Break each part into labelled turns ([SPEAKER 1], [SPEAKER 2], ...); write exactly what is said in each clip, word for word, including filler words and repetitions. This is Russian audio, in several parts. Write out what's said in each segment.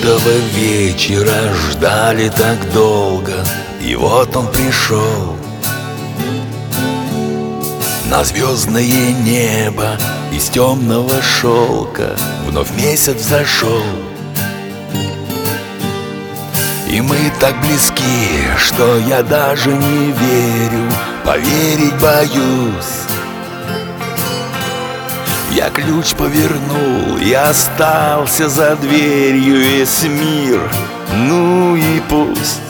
[SPEAKER 1] этого вечера ждали так долго, и вот он пришел на звездное небо из темного шелка. Вновь месяц зашел, и мы так близки, что я даже не верю, поверить боюсь. Я ключ повернул и остался за дверью. Весь мир, ну и пусть.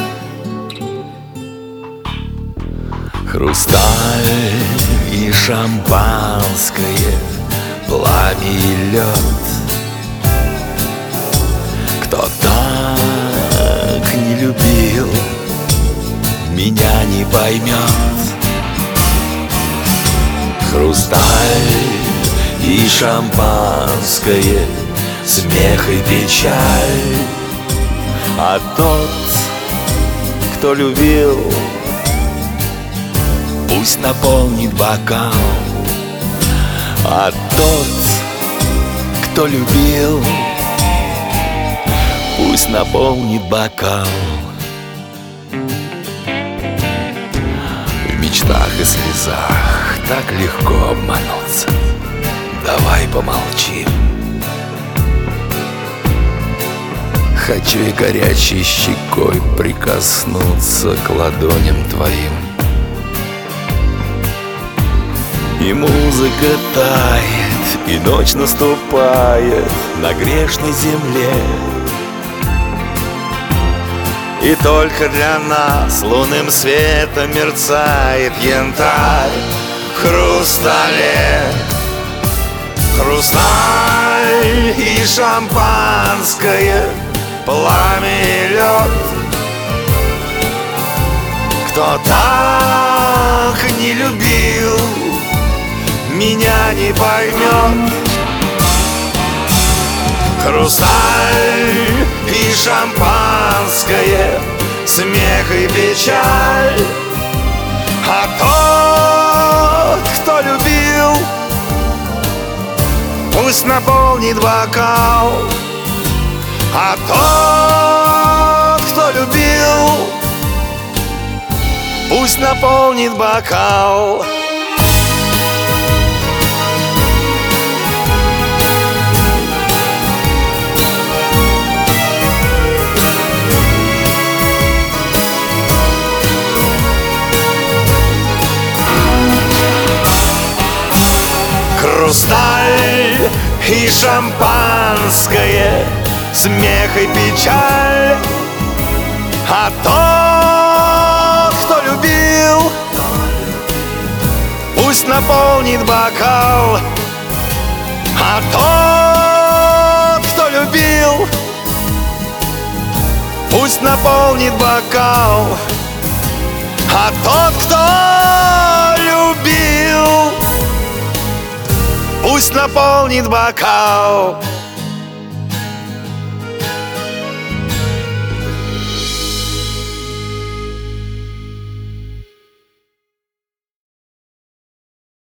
[SPEAKER 1] Хрусталь и шампанское, пламя и лед. Кто так не любил, меня не поймет. Хрусталь и шампанское, смех и печаль. А тот, кто любил, пусть наполнит бокал. А тот, кто любил, пусть наполнит бокал. В мечтах и слезах так легко обмануться. Давай помолчим. Хочу и горячей щекой прикоснуться к ладоням твоим. И музыка тает, и ночь наступает на грешной земле. И только для нас лунным светом мерцает янтарь в хрустале. Хрусталь и шампанское, пламя и лед. Кто так не любил, меня не поймет. Хрусталь и шампанское, смех и печаль. А тот, кто любил, пусть наполнит бокал. А тот, кто любил, пусть наполнит бокал. Хрусталь и шампанское, смех и печаль. А тот, кто любил, пусть наполнит бокал. А тот, кто любил, пусть наполнит бокал. А тот, кто любил, пусть наполнит бокал.